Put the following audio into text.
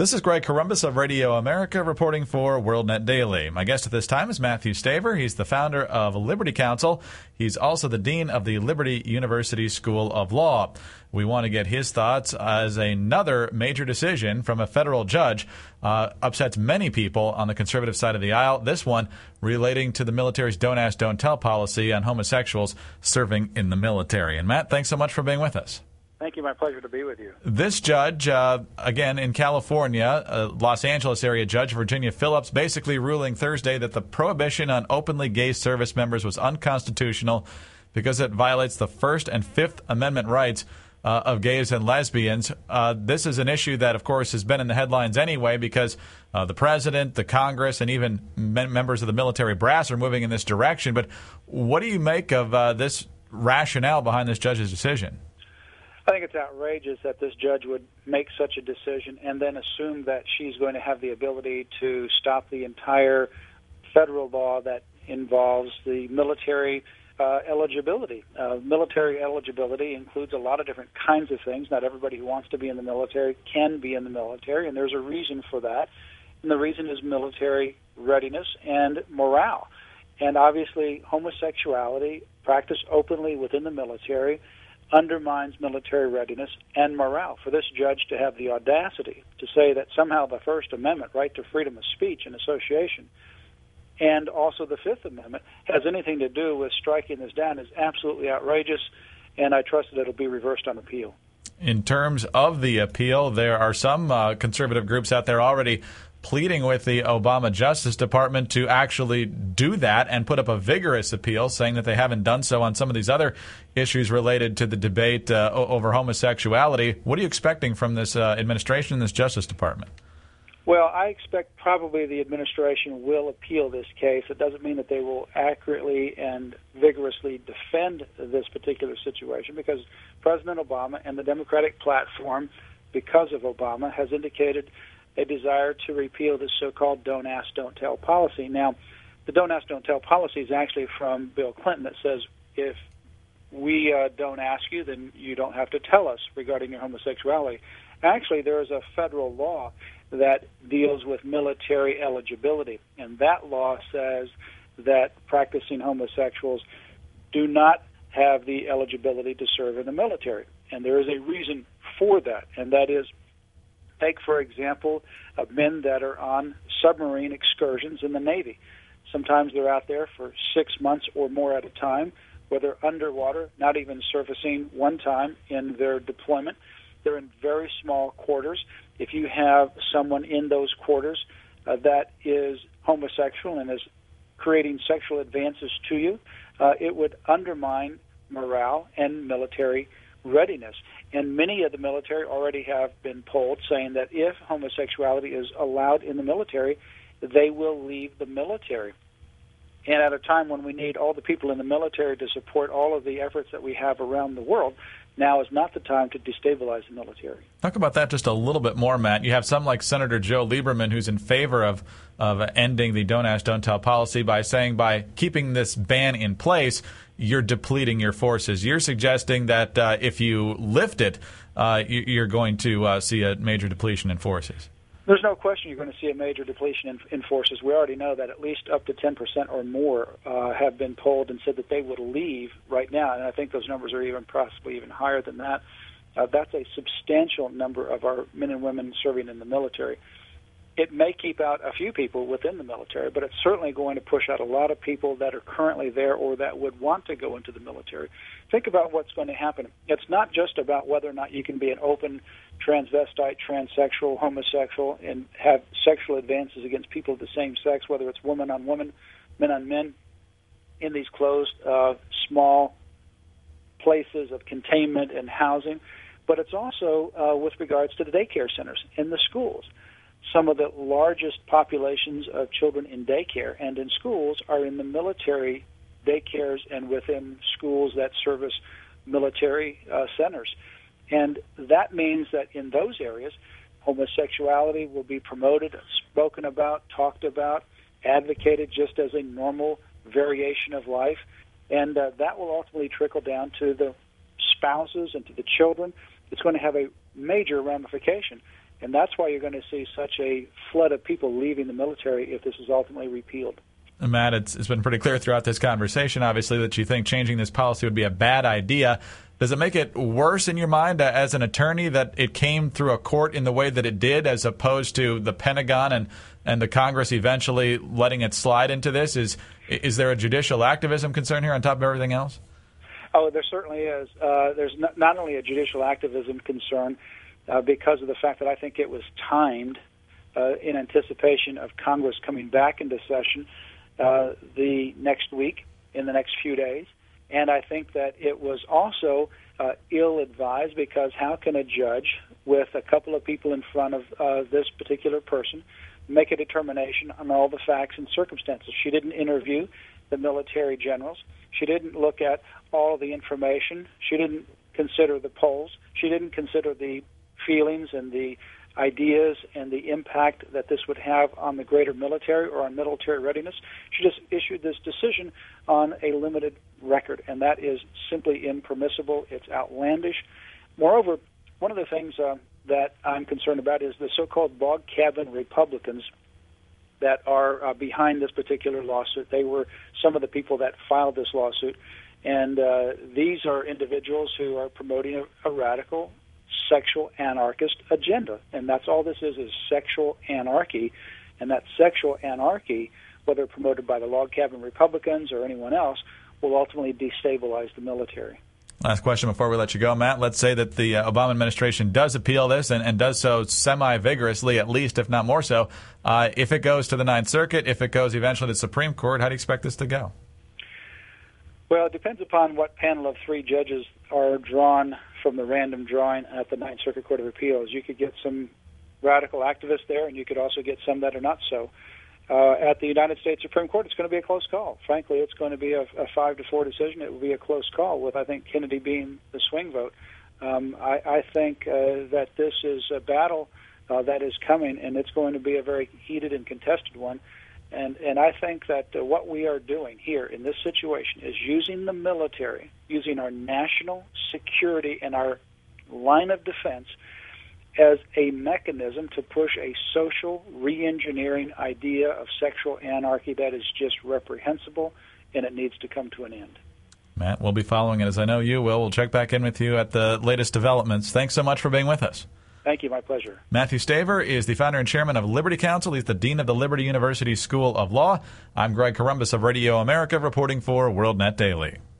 This is Greg Corombos of Radio America reporting for WorldNet Daily. My guest at this time is Matthew Staver. He's the founder of Liberty Counsel. He's also the dean of the Liberty University School of Law. We want to get his thoughts as another major decision from a federal judge upsets many people on the conservative side of the aisle. This one relating to the military's Don't Ask, Don't Tell policy on homosexuals serving in the military. And Matt, thanks so much for being with us. Thank you. My pleasure to be with you. This judge, again, in California, Los Angeles area judge Virginia Phillips, basically ruling Thursday that the prohibition on openly gay service members was unconstitutional because it violates the First and Fifth Amendment rights of gays and lesbians. This is an issue that, of course, has been in the headlines anyway because the president, the Congress, and even members of the military brass are moving in this direction. But what do you make of this rationale behind this judge's decision? I think it's outrageous that this judge would make such a decision and then assume that she's going to have the ability to stop the entire federal law that involves the military eligibility. Military eligibility includes a lot of different kinds of things. Not everybody who wants to be in the military can be in the military, and there's a reason for that. And the reason is military readiness and morale. And obviously, homosexuality practiced openly within the military undermines military readiness and morale. For this judge to have the audacity to say that somehow the First Amendment, right to freedom of speech and association, and also the Fifth Amendment has anything to do with striking this down is absolutely outrageous, and I trust that it'll be reversed on appeal. In terms of the appeal, there are some conservative groups out there already pleading with the Obama Justice Department to actually do that and put up a vigorous appeal, saying that they haven't done so on some of these other issues related to the debate over homosexuality. What are you expecting from this administration and this Justice Department? Well, I expect probably the administration will appeal this case. It doesn't mean that they will accurately and vigorously defend this particular situation, because President Obama and the Democratic platform, because of Obama, has indicated a desire to repeal this so-called Don't Ask, Don't Tell policy. Now, the Don't Ask, Don't Tell policy is actually from Bill Clinton that says if we don't ask you, then you don't have to tell us regarding your homosexuality. Actually, there is a federal law that deals with military eligibility, and that law says that practicing homosexuals do not have the eligibility to serve in the military. And there is a reason for that, and that is, take, for example, men that are on submarine excursions in the Navy. Sometimes they're out there for 6 months or more at a time, where they're underwater, not even surfacing one time in their deployment. They're in very small quarters. If you have someone in those quarters that is homosexual and is creating sexual advances to you, it would undermine morale and military readiness. And many of the military already have been polled saying that if homosexuality is allowed in the military, they will leave the military. And at a time when we need all the people in the military to support all of the efforts that we have around the world, now is not the time to destabilize the military. Talk about that just a little bit more, Matt. You have some like Senator Joe Lieberman, who's in favor of ending the Don't Ask, Don't Tell policy by saying by keeping this ban in place, you're depleting your forces. You're suggesting that if you lift it, you're going to see a major depletion in forces. There's no question you're going to see a major depletion in forces. We already know that at least up to 10% or more have been polled and said that they would leave right now, and I think those numbers are even possibly even higher than that. That's a substantial number of our men and women serving in the military. It may keep out a few people within the military, but it's certainly going to push out a lot of people that are currently there or that would want to go into the military. Think about what's going to happen. It's not just about whether or not you can be an open transvestite, transsexual, homosexual, and have sexual advances against people of the same sex, whether it's woman on woman, men on men, in these closed, small places of containment and housing. But it's also with regards to the daycare centers in the schools. Some of the largest populations of children in daycare and in schools are in the military daycares and within schools that service military centers. And that means that in those areas, homosexuality will be promoted, spoken about, talked about, advocated just as a normal variation of life. And that will ultimately trickle down to the spouses and to the children. It's going to have a major ramification. And that's why you're going to see such a flood of people leaving the military if this is ultimately repealed. Matt, it's been pretty clear throughout this conversation, obviously, that you think changing this policy would be a bad idea. Does it make it worse in your mind as an attorney that it came through a court in the way that it did, as opposed to the Pentagon and the Congress eventually letting it slide into this? Is there a judicial activism concern here on top of everything else? Oh, there certainly is. There's not only a judicial activism concern because of the fact that I think it was timed in anticipation of Congress coming back into session the next week, in the next few days. And I think that it was also ill-advised, because how can a judge, with a couple of people in front of this particular person, make a determination on all the facts and circumstances? She didn't interview the military generals. She didn't look at all the information. She didn't consider the polls. She didn't consider the feelings and the ideas and the impact that this would have on the greater military or on military readiness. She just issued this decision on a limited record, and that is simply impermissible. It's outlandish. Moreover, one of the things that I'm concerned about is the so-called log cabin Republicans that are behind this particular lawsuit. They were some of the people that filed this lawsuit, and these are individuals who are promoting a radical sexual anarchist agenda, and that's all this is sexual anarchy. And that sexual anarchy, whether promoted by the log cabin Republicans or anyone else, will ultimately destabilize the military. Last question before we let you go, Matt. Let's say that the Obama administration does appeal this and does so semi-vigorously, at least, if not more so. If it goes to the Ninth Circuit, if it goes eventually to the Supreme Court, how do you expect this to go? Well, it depends upon what panel of three judges are drawn from the random drawing at the Ninth Circuit Court of Appeals. You could get some radical activists there, and you could also get some that are not so. At the United States Supreme Court, it's going to be a close call. Frankly, it's going to be a 5-4 decision. It will be a close call, with, I think, Kennedy being the swing vote. I think that this is a battle that is coming, and it's going to be a very heated and contested one. And I think that what we are doing here in this situation is using the military, using our national security and our line of defense as a mechanism to push a social re-engineering idea of sexual anarchy that is just reprehensible, and it needs to come to an end. Matt, we'll be following it, as I know you will. We'll check back in with you at the latest developments. Thanks so much for being with us. Thank you. My pleasure. Matthew Staver is the founder and chairman of Liberty Counsel. He's the dean of the Liberty University School of Law. I'm Greg Corombos of Radio America, reporting for WorldNet Daily.